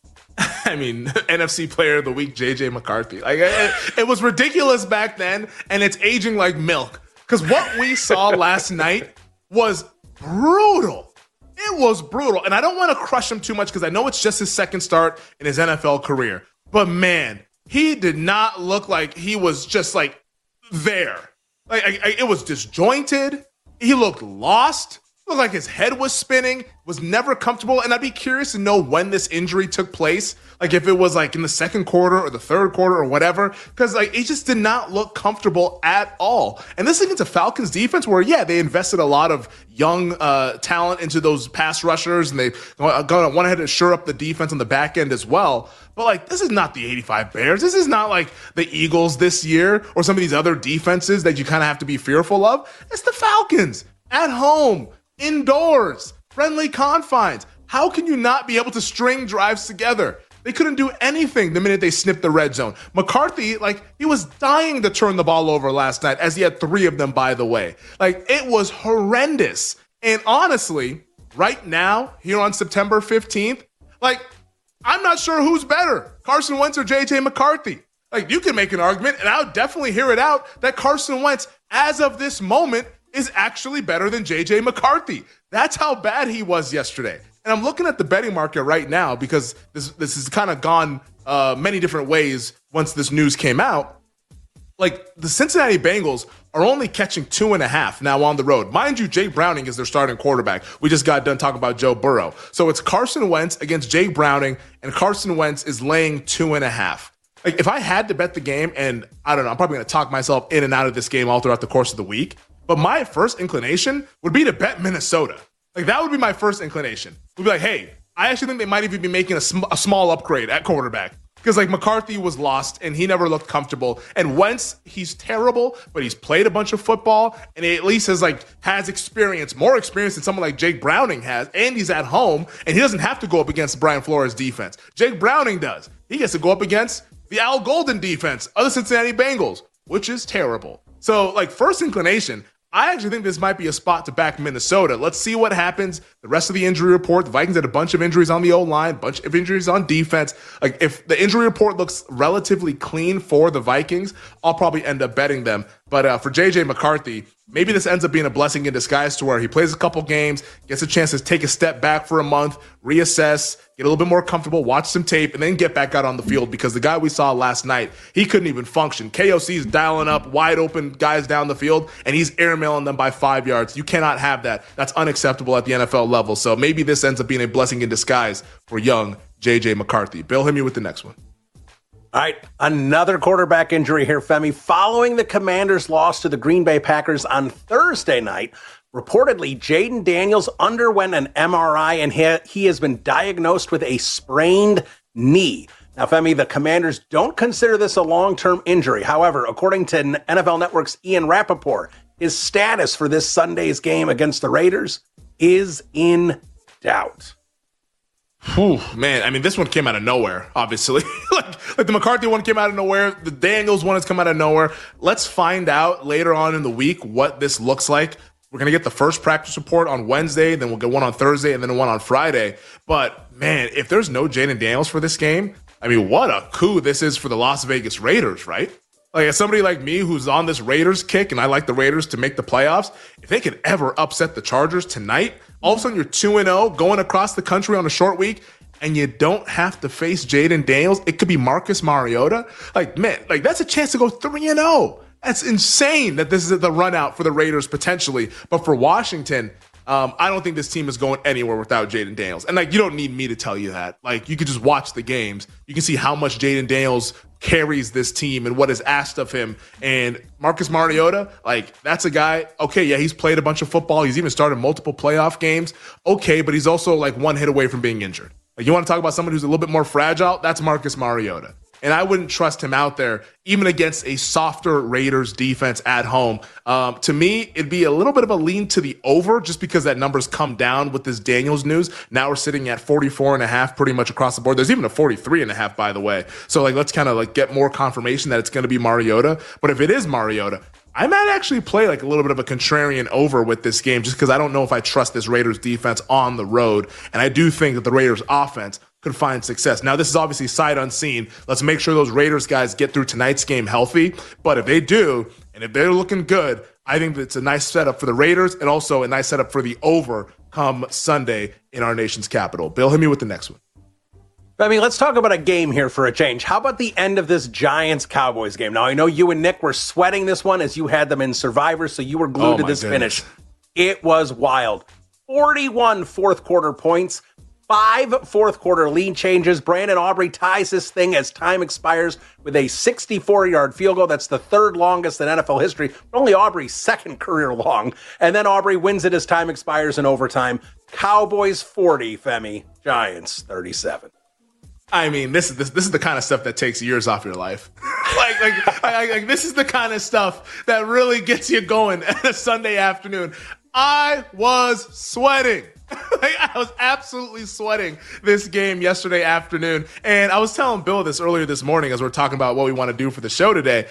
Speaker 8: I mean, NFC Player of the Week, J.J. McCarthy. Like, it was ridiculous back then, and it's aging like milk. Because what we saw last night was brutal. It was brutal. And I don't want to crush him too much because I know it's just his second start in his NFL career. But, man, he did not look like he was just, like, there. Like, it was disjointed. He looked lost. Looked like his head was spinning, was never comfortable. And I'd be curious to know when this injury took place. Like, if it was like in the second quarter or the third quarter or whatever. Because, like, it just did not look comfortable at all. And this is against a Falcons defense where, yeah, they invested a lot of young talent into those pass rushers. And they went ahead and shore up the defense on the back end as well. But, like, this is not the 85 Bears. This is not like the Eagles this year or some of these other defenses that you kind of have to be fearful of. It's the Falcons at home. Indoors, friendly confines. How can you not be able to string drives together? They couldn't do anything the minute they snipped the red zone. McCarthy, like, he was dying to turn the ball over last night, as he had 3 of them, by the way. Like, it was horrendous. And honestly, right now, here on September 15th, like, I'm not sure who's better, Carson Wentz or J.J. McCarthy. Like, you can make an argument, and I would definitely hear it out, that Carson Wentz, as of this moment, is actually better than J.J. McCarthy. That's how bad he was yesterday. And I'm looking at the betting market right now because this has kind of gone many different ways once this news came out. Like, the Cincinnati Bengals are only catching 2.5 now on the road. Mind you, Jake Browning is their starting quarterback. We just got done talking about Joe Burrow. So it's Carson Wentz against Jake Browning, and Carson Wentz is laying 2.5. Like, if I had to bet the game, and I don't know, I'm probably going to talk myself in and out of this game all throughout the course of the week, but my first inclination would be to bet Minnesota. Like, that would be my first inclination. We'd be like, hey, I actually think they might even be making a small upgrade at quarterback. Because, like, McCarthy was lost, and he never looked comfortable. And Wentz, he's terrible, but he's played a bunch of football, and he at least has experience, more experience than someone like Jake Browning has, and he's at home, and he doesn't have to go up against Brian Flores' defense. Jake Browning does. He gets to go up against the Al Golden defense of the Cincinnati Bengals, which is terrible. So, like, first inclination, I actually think this might be a spot to back Minnesota. Let's see what happens the rest of the injury report, the Vikings had a bunch of injuries on the O-line, a bunch of injuries on defense. Like, if the injury report looks relatively clean for the Vikings, I'll probably end up betting them. But for J.J. McCarthy, maybe this ends up being a blessing in disguise to where he plays a couple games, gets a chance to take a step back for a month, reassess, get a little bit more comfortable, watch some tape, and then get back out on the field, because the guy we saw last night, he couldn't even function. KOC's dialing up wide open guys down the field, and he's airmailing them by 5 yards. You cannot have that. That's unacceptable at the NFL level. So maybe this ends up being a blessing in disguise for young J.J. McCarthy. Bill, hit me with the next one.
Speaker 13: All right, another quarterback injury here, Femi. Following the Commanders' loss to the Green Bay Packers on Thursday night, reportedly Jayden Daniels underwent an MRI, and he has been diagnosed with a sprained knee. Now, Femi, the Commanders don't consider this a long-term injury. However, according to NFL Network's Ian Rappaport, his status for this Sunday's game against the Raiders is in doubt.
Speaker 8: Whew, man, I mean, this one came out of nowhere, obviously. like the McCarthy one came out of nowhere. The Daniels one has come out of nowhere. Let's find out later on in the week what this looks like. We're going to get the first practice report on Wednesday, then we'll get one on Thursday, and then one on Friday. But, man, if there's no Jayden Daniels for this game, I mean, what a coup this is for the Las Vegas Raiders, right? Like, as somebody like me who's on this Raiders kick, and I like the Raiders to make the playoffs, if they could ever upset the Chargers tonight, all of a sudden you're 2-0 going across the country on a short week, and you don't have to face Jayden Daniels. It could be Marcus Mariota. Like, man, like that's a chance to go 3-0. That's insane that this is the run out for the Raiders potentially. But for Washington, I don't think this team is going anywhere without Jayden Daniels. And, like, you don't need me to tell you that. Like, you could just watch the games. You can see how much Jayden Daniels carries this team and what is asked of him. And Marcus Mariota, like, that's a guy, okay, yeah, he's played a bunch of football. He's even started multiple playoff games. Okay, but he's also, like, one hit away from being injured. Like, you want to talk about someone who's a little bit more fragile? That's Marcus Mariota. And I wouldn't trust him out there, even against a softer Raiders defense at home. To me, it'd be a little bit of a lean to the over just because that number's come down with this Daniels news. Now we're sitting at 44.5 pretty much across the board. There's even a 43.5, by the way. So, like, let's kind of like get more confirmation that it's going to be Mariota. But if it is Mariota, I might actually play like a little bit of a contrarian over with this game just because I don't know if I trust this Raiders defense on the road. And I do think that the Raiders offense could find success. Now, this is obviously sight unseen. Let's make sure those Raiders guys get through tonight's game healthy. But if they do, and if they're looking good, I think it's a nice setup for the Raiders and also a nice setup for the over come Sunday in our nation's capital. Bill, hit me with the next one.
Speaker 13: I mean, let's talk about a game here for a change. How about the end of this Giants-Cowboys game? Now, I know you and Nick were sweating this one as you had them in Survivor, so you were glued to this finish. It was wild. 41 fourth-quarter points, 5 fourth-quarter lead changes. Brandon Aubrey ties this thing as time expires with a 64-yard field goal. That's the third longest in NFL history, only Aubrey's second career long. And then Aubrey wins it as time expires in overtime. Cowboys 40, Femi. Giants 37.
Speaker 8: I mean, this is the kind of stuff that takes years off your life. like this is the kind of stuff that really gets you going on a Sunday afternoon. I was sweating. I was absolutely sweating this game yesterday afternoon. And I was telling Bill this earlier this morning as we're talking about what we want to do for the show today.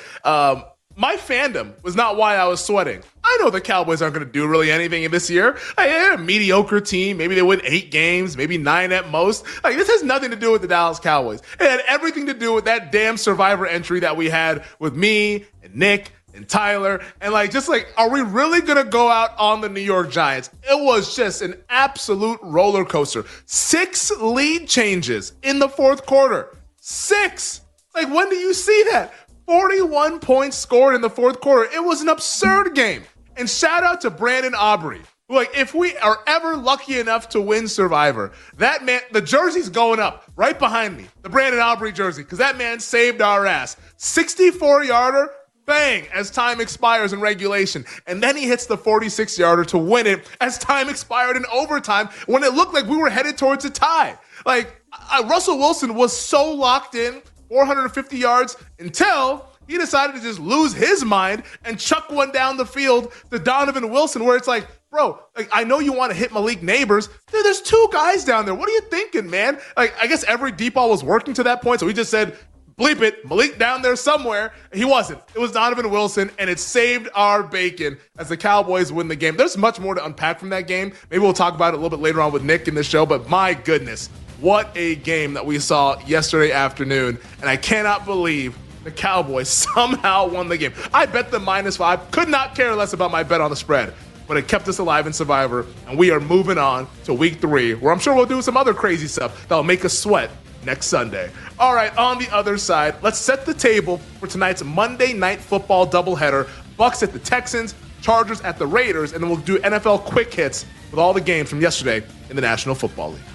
Speaker 8: My fandom was not why I was sweating. I know the Cowboys aren't going to do really anything in this year. They're a mediocre team. Maybe they win 8 games, maybe 9 at most. Like, this has nothing to do with the Dallas Cowboys. It had everything to do with that damn Survivor entry that we had with me and Nick and Tyler. And are we really going to go out on the New York Giants? It was just an absolute roller coaster. 6 lead changes in the fourth quarter. 6. Like, when do you see that? 41 points scored in the fourth quarter. It was an absurd game. And shout out to Brandon Aubrey. If we are ever lucky enough to win Survivor, that man, the jersey's going up right behind me, the Brandon Aubrey jersey, because that man saved our ass. 64-yarder, bang, as time expires in regulation. And then he hits the 46-yarder to win it as time expired in overtime when it looked like we were headed towards a tie. Russell Wilson was so locked in, 450 yards, until he decided to just lose his mind and chuck one down the field to Donovan Wilson, where it's like, bro, I know you want to hit Malik Neighbors. Dude, there's 2 guys down there. What are you thinking, man? I guess every deep ball was working to that point, so he just said, bleep it, Malik down there somewhere. He wasn't. It was Donovan Wilson, and it saved our bacon as the Cowboys win the game. There's much more to unpack from that game. Maybe we'll talk about it a little bit later on with Nick in the show, but my goodness, what a game that we saw yesterday afternoon, and I cannot believe the Cowboys somehow won the game. I bet them -5. Could not care less about my bet on the spread, but it kept us alive in Survivor, and we are moving on to week 3, where I'm sure we'll do some other crazy stuff that'll make us sweat next Sunday. All right, on the other side, let's set the table for tonight's Monday Night Football doubleheader. Bucs at the Texans, Chargers at the Raiders, and then we'll do NFL quick hits with all the games from yesterday in the National Football League.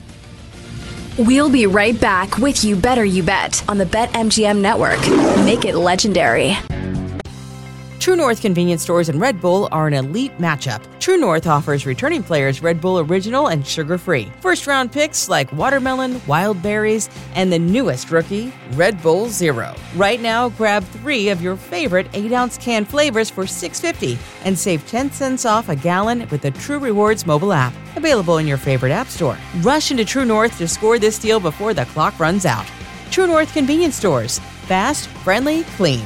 Speaker 12: We'll be right back with You Better You Bet on the BetMGM Network. Make it legendary.
Speaker 1: True North convenience stores and Red Bull are an elite matchup. True North offers returning players Red Bull Original and sugar-free. First-round picks like watermelon, wild berries, and the newest rookie, Red Bull Zero. Right now, grab 3 of your favorite 8-ounce can flavors for $6.50 and save 10 cents off a gallon with the True Rewards mobile app. Available in your favorite app store. Rush into True North to score this deal before the clock runs out. True North convenience stores. Fast, friendly, clean.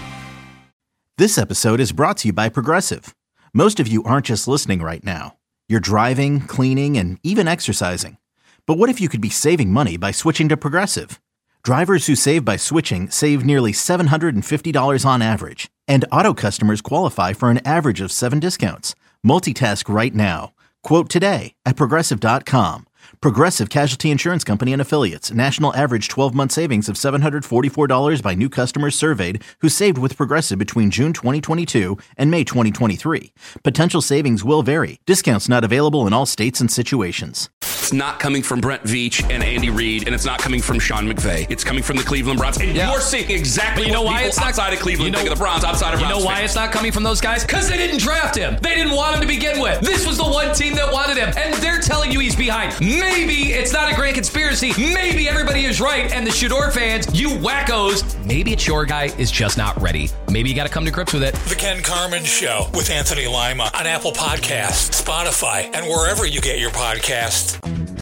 Speaker 2: This episode is brought to you by Progressive. Most of you aren't just listening right now. You're driving, cleaning, and even exercising. But what if you could be saving money by switching to Progressive? Drivers who save by switching save nearly $750 on average. And auto customers qualify for an average of 7 discounts. Multitask right now. Quote today at Progressive.com. Progressive Casualty Insurance Company and Affiliates. National average 12-month savings of $744 by new customers surveyed who saved with Progressive between June 2022 and May 2023. Potential savings will vary. Discounts not available in all states and situations.
Speaker 3: It's not coming from Brent Veach and Andy Reid, and it's not coming from Sean McVay. It's coming from the Cleveland Browns. And you're seeing exactly what people outside of Cleveland think of the Browns, outside of Browns
Speaker 4: You know why
Speaker 3: fans.
Speaker 4: it's not coming from those guys? Because they didn't draft him. They didn't want him to begin with. This was the one team that wanted him, and they're telling you he's behind. Maybe it's not a grand conspiracy. Maybe everybody is right, and the Shador fans, you wackos, maybe it's your guy is just not ready. Maybe you got to come to grips with it.
Speaker 5: The Ken Carman Show with Anthony Lima on Apple Podcasts, Spotify, and wherever you get your podcasts.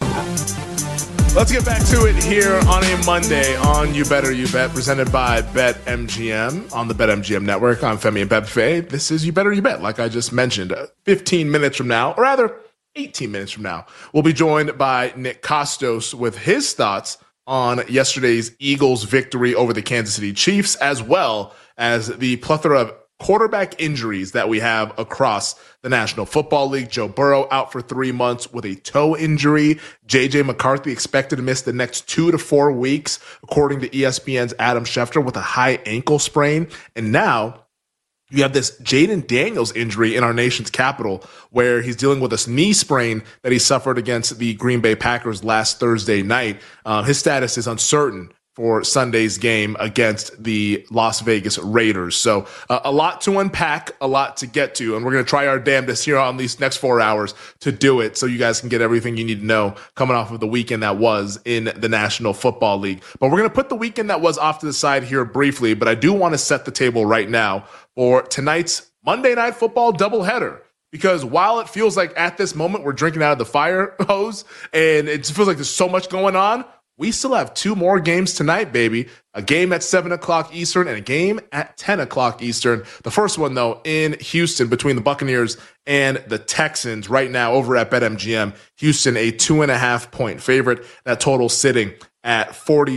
Speaker 8: Let's get back to it here on a Monday on You Better You Bet, presented by BetMGM on the BetMGM Network. I'm Femi Abebefe. This is You Better You Bet, like I just mentioned. 15 minutes from now, or rather 18 minutes from now, we'll be joined by Nick Kostos with his thoughts on yesterday's Eagles victory over the Kansas City Chiefs, as well as the plethora of quarterback injuries that we have across the National Football League. Joe Burrow out for 3 months with a toe injury. J.J. McCarthy expected to miss the next 2 to 4 weeks, according to ESPN's Adam Schefter, with a high ankle sprain. And now you have this Jaden Daniels injury in our nation's capital, where he's dealing with a knee sprain that he suffered against the Green Bay Packers last Thursday night. His status is uncertain for Sunday's game against the Las Vegas Raiders. So a lot to unpack, a lot to get to, and we're going to try our damnedest here on these next 4 hours to do it so you guys can get everything you need to know coming off of the weekend that was in the National Football League. But we're going to put the weekend that was off to the side here briefly, but I do want to set the table right now for tonight's Monday Night Football doubleheader. Because while it feels like at this moment we're drinking out of the fire hose and it feels like there's so much going on, we still have 2 more games tonight, baby. A game at 7 o'clock Eastern and a game at 10 o'clock Eastern. The first one, though, in Houston between the Buccaneers and the Texans right now over at BetMGM. Houston, a 2.5-point favorite. That total sitting at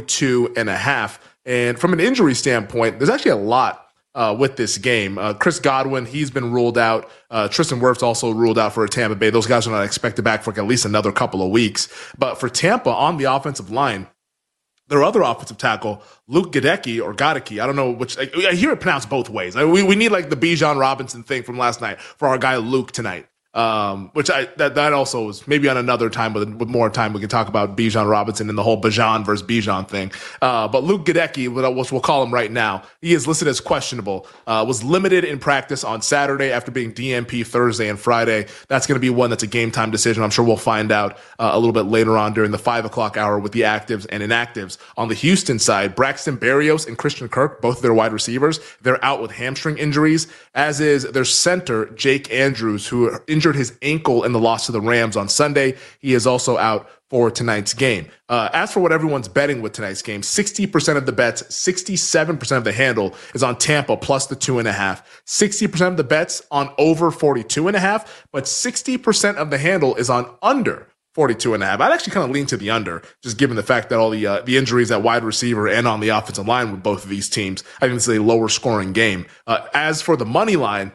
Speaker 8: 42.5. And from an injury standpoint, there's actually a lot with this game. Chris Godwin, he's been ruled out. Tristan Wirfs also ruled out for Tampa Bay. Those guys are not expected back for at least another couple of weeks. But for Tampa on the offensive line, their other offensive tackle, Luke Gadecki or Gadecki, I don't know which. I hear it pronounced both ways. We need like the Bijan Robinson thing from last night for our guy Luke tonight. Which that also is maybe on another time with more time we can talk about Bijan Robinson and the whole Bijan versus Bijan thing. But Luke Gadecki, which we'll call him right now, he is listed as questionable. Was limited in practice on Saturday after being DNP Thursday and Friday. That's going to be one that's a game time decision. I'm sure we'll find out a little bit later on during the 5 o'clock hour with the actives and inactives. On the Houston side, Braxton Berrios and Christian Kirk, both of their wide receivers, they're out with hamstring injuries, as is their center, Jake Andrews, who injured his ankle in the loss to the Rams on Sunday. He is also out for tonight's game. As for what everyone's betting with tonight's game, 60% of the bets, 67% of the handle is on Tampa plus the 2.5. 60% of the bets on over 42.5, but 60% of the handle is on under 42.5. I'd actually kind of lean to the under, just given the fact that all the injuries at wide receiver and on the offensive line with both of these teams. I think this is a lower scoring game. As for the money line,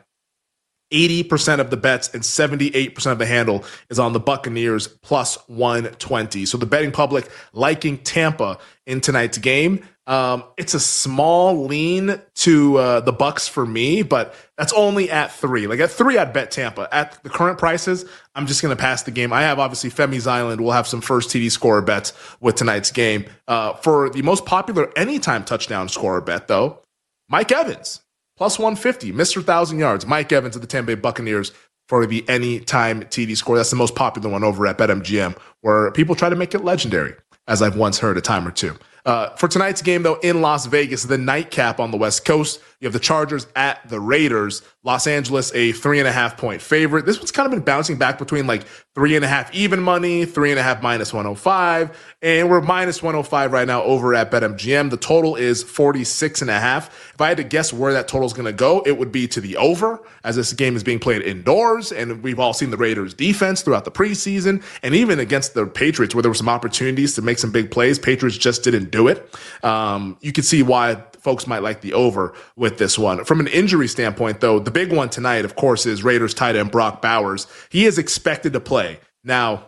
Speaker 8: 80% of the bets and 78% of the handle is on the Buccaneers plus 120. So the betting public liking Tampa in tonight's game. It's a small lean to the Bucs for me, but that's only at 3. Like at 3, I'd bet Tampa. At the current prices, I'm just going to pass the game. I have obviously Femi's Island. We'll have some first TD scorer bets with tonight's game. For the most popular anytime touchdown scorer bet, though, Mike Evans. Plus 150, Mr. 1,000 yards. Mike Evans of the Tampa Bay Buccaneers for the anytime TD score. That's the most popular one over at BetMGM, where people try to make it legendary, as I've once heard a time or two. For tonight's game, though, in Las Vegas, the nightcap on the West Coast, you have the Chargers at the Raiders. Los Angeles, a 3.5-point favorite. This one's kind of been bouncing back between like 3.5 even money, 3.5 minus 105, and we're minus 105 right now over at BetMGM. The total is 46.5. If I had to guess where that total is going to go, it would be to the over, as this game is being played indoors, and we've all seen the Raiders' defense throughout the preseason, and even against the Patriots, where there were some opportunities to make some big plays. Patriots just didn't do it. You can see why folks might like the over with this one. From an injury standpoint, though, the big one tonight, of course, is Raiders tight end Brock Bowers. He is expected to play. Now,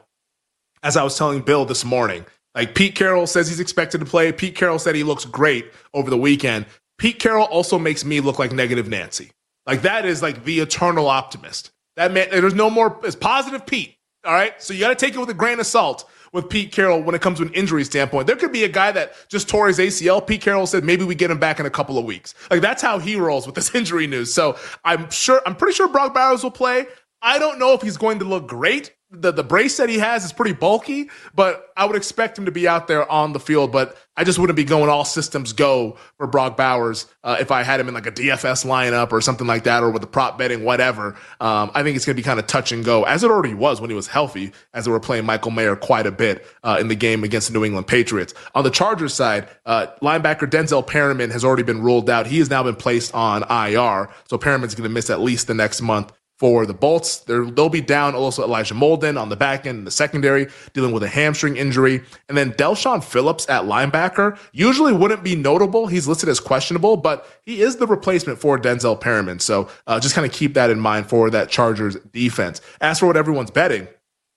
Speaker 8: as I was telling Bill this morning, like Pete Carroll says he's expected to play. Pete Carroll said he looks great over the weekend. Pete Carroll also makes me look like Negative Nancy. Like that is like the eternal optimist. That man, there's no more, it's positive Pete. All right. So you got to take it with a grain of salt with Pete Carroll when it comes to an injury standpoint. There could be a guy that just tore his ACL. Pete Carroll said maybe we get him back in a couple of weeks. Like that's how he rolls with this injury news. So I'm pretty sure Brock Bowers will play. I don't know if he's going to look great. The brace that he has is pretty bulky, but I would expect him to be out there on the field. But I just wouldn't be going all systems go for Brock Bowers if I had him in like a DFS lineup or something like that, or with the prop betting, whatever. I think it's going to be kind of touch and go, as it already was when he was healthy, as they were playing Michael Mayer quite a bit in the game against the New England Patriots. On the Chargers side, linebacker Denzel Perryman has already been ruled out. He has now been placed on IR, so Perriman's going to miss at least the next month. For the Bolts, they'll be down also Elijah Molden on the back end in the secondary, dealing with a hamstring injury. And then Delshon Phillips at linebacker usually wouldn't be notable. He's listed as questionable, but he is the replacement for Denzel Perryman. So just kind of keep that in mind for that Chargers defense. As for what everyone's betting,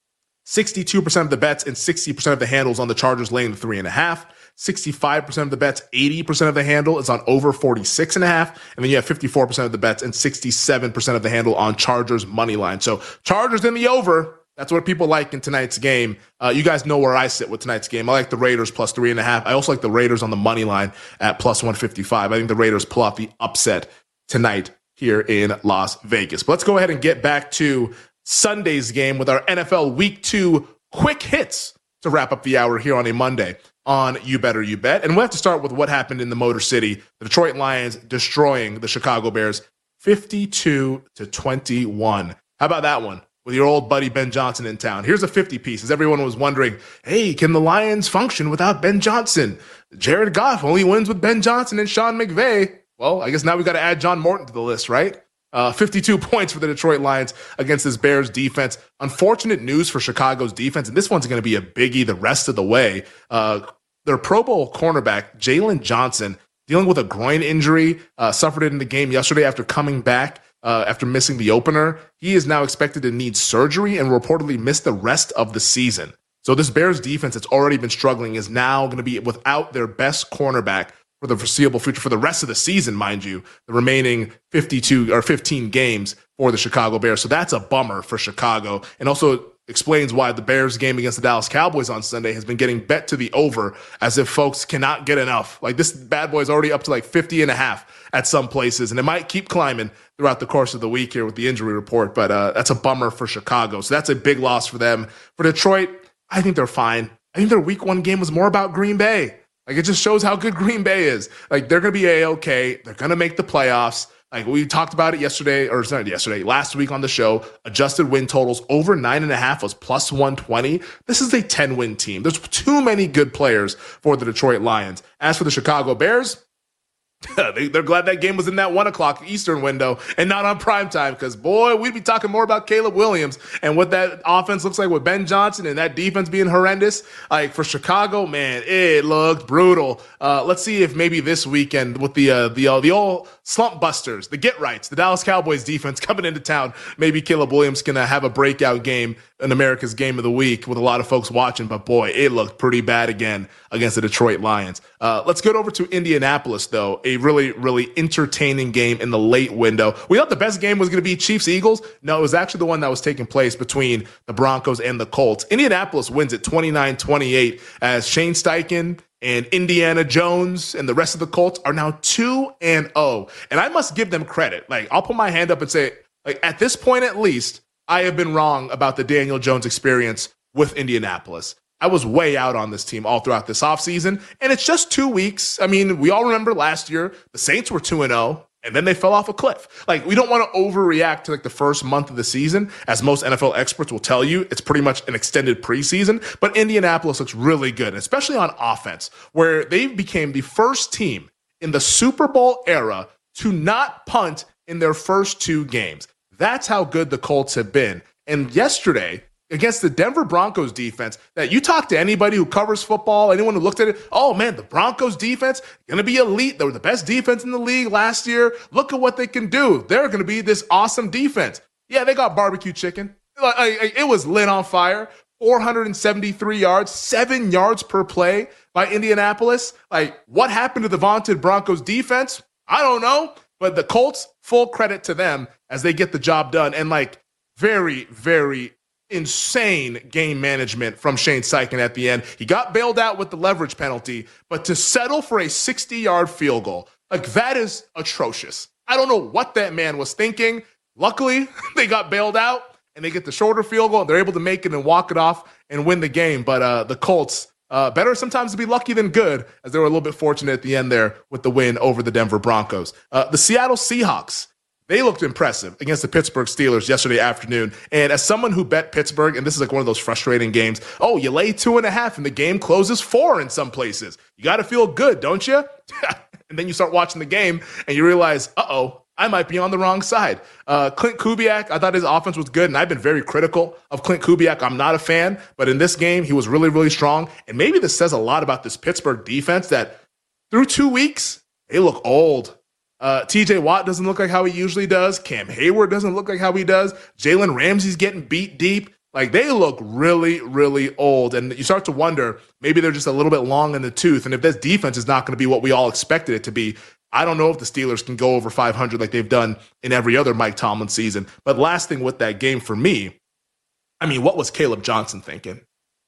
Speaker 8: 62% of the bets and 60% of the handles on the Chargers laying the 3.5. 65% of the bets, 80% of the handle is on over 46.5. And then you have 54% of the bets and 67% of the handle on Chargers money line. So Chargers in the over. That's what people like in tonight's game. You guys know where I sit with tonight's game. I like the Raiders plus 3.5. I also like the Raiders on the money line at plus 155. I think the Raiders pull off the upset tonight here in Las Vegas. But let's go ahead and get back to Sunday's game with our NFL Week 2 quick hits to wrap up the hour here on a Monday on You Better You Bet. And we'll have to start with what happened in the Motor City. The Detroit Lions destroying the Chicago Bears 52-21. How about that one? With your old buddy Ben Johnson in town. Here's a 50 piece, as everyone was wondering, hey, can the Lions function without Ben Johnson? Jared Goff only wins with Ben Johnson and Sean McVay. Well, I guess now we got to add John Morton to the list, right? 52 points for the Detroit Lions against this Bears defense. Unfortunate news for Chicago's defense, and this one's going to be a biggie the rest of the way. Their Pro Bowl cornerback, Jalen Johnson, dealing with a groin injury, suffered it in the game yesterday after coming back after missing the opener. He is now expected to need surgery and reportedly miss the rest of the season. So this Bears defense that's already been struggling is now going to be without their best cornerback for the foreseeable future, for the rest of the season, mind you, the remaining 15 games for the Chicago Bears. So that's a bummer for Chicago, and also explains why the Bears game against the Dallas Cowboys on Sunday has been getting bet to the over, as if folks cannot get enough. Like this bad boy is already up to like 50.5 at some places, and it might keep climbing throughout the course of the week here with the injury report, but that's a bummer for Chicago. So that's a big loss for them. For Detroit, I think they're fine. I think their week 1 game was more about Green Bay. Like, it just shows how good Green Bay is. Like, they're going to be A-okay. They're going to make the playoffs. Like we talked about it last week on the show. Adjusted win totals over 9.5 was plus 120. This is a 10-win team. There's too many good players for the Detroit Lions. As for the Chicago Bears, they're glad that game was in that 1 o'clock Eastern window and not on prime time, because boy, we'd be talking more about Caleb Williams and what that offense looks like with Ben Johnson and that defense being horrendous. Like for Chicago, man, it looked brutal. Let's see if maybe this weekend with the old slump busters, the get rights, the Dallas Cowboys defense coming into town, maybe Caleb Williams can have a breakout game in America's Game of the Week with a lot of folks watching. But boy, it looked pretty bad again against the Detroit Lions. Let's get over to Indianapolis, though. A really, really entertaining game in the late window. We thought the best game was going to be Chiefs-Eagles. No, it was actually the one that was taking place between the Broncos and the Colts. Indianapolis wins it 29-28 as Shane Steichen and Indiana Jones and the rest of the Colts are now 2-0. And I must give them credit. Like, I'll put my hand up and say, like, at this point at least, I have been wrong about the Daniel Jones experience with Indianapolis. I was way out on this team all throughout this offseason, and it's just 2 weeks. I mean, we all remember last year, the Saints were 2-0, and then they fell off a cliff. Like, we don't want to overreact to like the first month of the season. As most NFL experts will tell you, it's pretty much an extended preseason, but Indianapolis looks really good, especially on offense, where they became the first team in the Super Bowl era to not punt in their first 2 games. That's how good the Colts have been. And yesterday, against the Denver Broncos defense, that you talk to anybody who covers football, anyone who looked at it, oh man, the Broncos defense, going to be elite. They were the best defense in the league last year. Look at what they can do. They're going to be this awesome defense. Yeah, they got barbecue chicken. It was lit on fire. 473 yards, 7 yards per play by Indianapolis. Like, what happened to the vaunted Broncos defense? I don't know. But the Colts, full credit to them as they get the job done. And like, very, very insane game management from Shane Steichen at the end. He got bailed out with the leverage penalty, but to settle for a 60-yard field goal, like, that is atrocious. I don't know what that man was thinking. Luckily, they got bailed out and they get the shorter field goal and they're able to make it and walk it off and win the game. But the Colts, better sometimes to be lucky than good, as they were a little bit fortunate at the end there with the win over the Denver Broncos. The Seattle Seahawks, they looked impressive against the Pittsburgh Steelers yesterday afternoon. And as someone who bet Pittsburgh, and this is like one of those frustrating games, oh, you lay 2.5 and the game closes 4 in some places. You got to feel good, don't you? And then you start watching the game and you realize, uh-oh, I might be on the wrong side. Clint Kubiak, I thought his offense was good, and I've been very critical of Clint Kubiak. I'm not a fan, but in this game, he was really, really strong. And maybe this says a lot about this Pittsburgh defense that through 2 weeks, they look old. TJ Watt doesn't look like how he usually does. Cam Hayward doesn't look like how he does. Jalen Ramsey's getting beat deep. Like, they look really, really old. And you start to wonder, maybe they're just a little bit long in the tooth. And if this defense is not going to be what we all expected it to be, I don't know if the Steelers can go over 500 like they've done in every other Mike Tomlin season. But last thing with that game for me, I mean, what was Caleb Johnson thinking?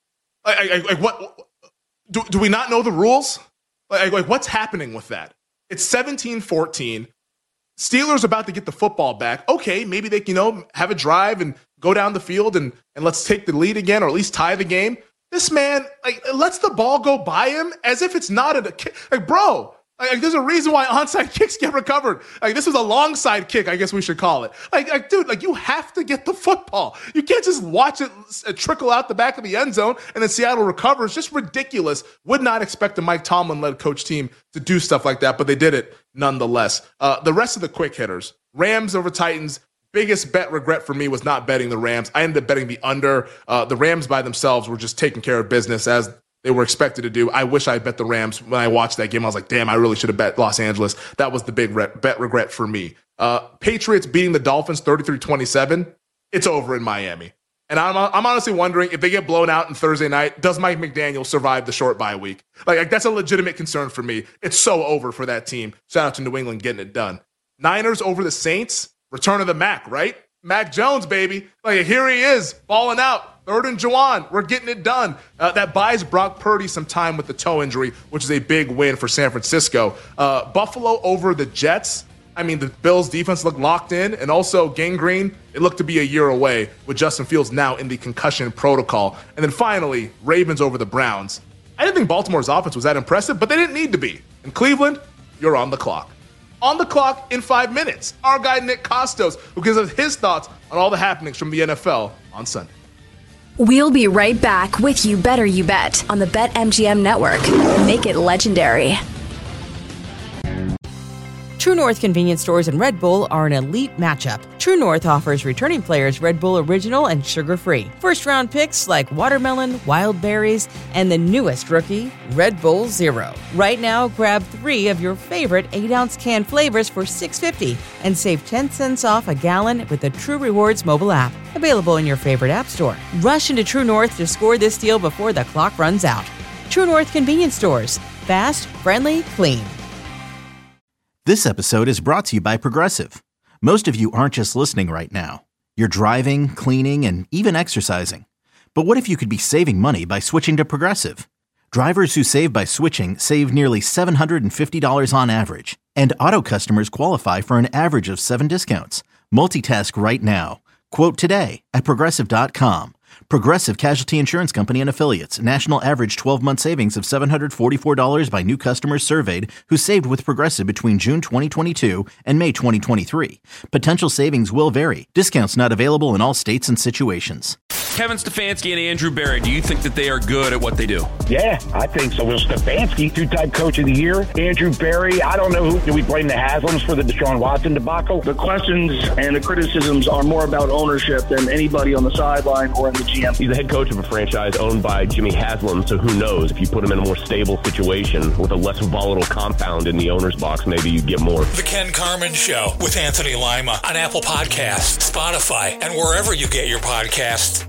Speaker 8: Like what? Do we not know the rules? Like what's happening with that? It's 17-14. Steelers about to get the football back. Okay, maybe they can, have a drive and go down the field and let's take the lead again, or at least tie the game. This man, lets the ball go by him as if it's not a kick. Like, bro, there's a reason why onside kicks get recovered. Like, this was a long side kick, I guess we should call it. Dude, you have to get the football. You can't just watch it trickle out the back of the end zone and then Seattle recovers. Just ridiculous. Would not expect a Mike Tomlin-led coach team to do stuff like that, but they did it nonetheless. The rest of the quick hitters, Rams over Titans. Biggest bet regret for me was not betting the Rams. I ended up betting the under. The Rams by themselves were just taking care of business as they were expected to do. I wish I bet the Rams. When I watched that game, I was like, damn, I really should have bet Los Angeles. That was the big bet regret for me. Patriots beating the Dolphins 33-27. It's over in Miami. And I'm honestly wondering, if they get blown out on Thursday night, does Mike McDaniel survive the short bye week? Like that's a legitimate concern for me. It's so over for that team. Shout out to New England getting it done. Niners over the Saints. Return of the Mac, right? Mac Jones, baby. Here he is, balling out. 3rd and Juwan. We're getting it done. That buys Brock Purdy some time with the toe injury, which is a big win for San Francisco. Buffalo over the Jets. I mean, the Bills' defense looked locked in, and also gangrene, it looked to be a year away with Justin Fields now in the concussion protocol. And then finally, Ravens over the Browns. I didn't think Baltimore's offense was that impressive, but they didn't need to be. In Cleveland, you're on the clock. on the clock in 5 minutes. Our guy Nick Costos, who gives us his thoughts on all the happenings from the NFL on Sunday.
Speaker 12: We'll be right back with You Better You Bet on the BetMGM Network. Make it legendary.
Speaker 1: True North convenience stores and Red Bull are an elite matchup. True North offers returning players Red Bull Original and sugar-free. First-round picks like watermelon, wild berries, and the newest rookie, Red Bull Zero. Right now, grab 3 of your favorite 8-ounce can flavors for $6.50 and save 10 cents off a gallon with the True Rewards mobile app. Available in your favorite app store. Rush into True North to score this deal before the clock runs out. True North convenience stores. Fast, friendly, clean.
Speaker 2: This episode is brought to you by Progressive. Most of you aren't just listening right now. You're driving, cleaning, and even exercising. But what if you could be saving money by switching to Progressive? Drivers who save by switching save nearly $750 on average. And auto customers qualify for an average of 7 discounts. Multitask right now. Quote today at Progressive.com. Progressive Casualty Insurance Company and Affiliates. National average 12-month savings of $744 by new customers surveyed who saved with Progressive between June 2022 and May 2023. Potential savings will vary. Discounts not available in all states and situations.
Speaker 3: Kevin Stefanski and Andrew Berry, do you think that they are good at what they do?
Speaker 9: Yeah, I think so. Will Stefanski, 2-time coach of the year. Andrew Berry, I don't know who. Do we blame the Haslams for the Deshaun Watson debacle?
Speaker 10: The questions and the criticisms are more about ownership than anybody on the sideline or in the GM.
Speaker 11: He's the head coach of a franchise owned by Jimmy Haslam, so who knows? If you put him in a more stable situation with a less volatile compound in the owner's box, maybe you get more.
Speaker 5: The Ken Carman Show with Anthony Lima on Apple Podcasts, Spotify, and wherever you get your podcasts.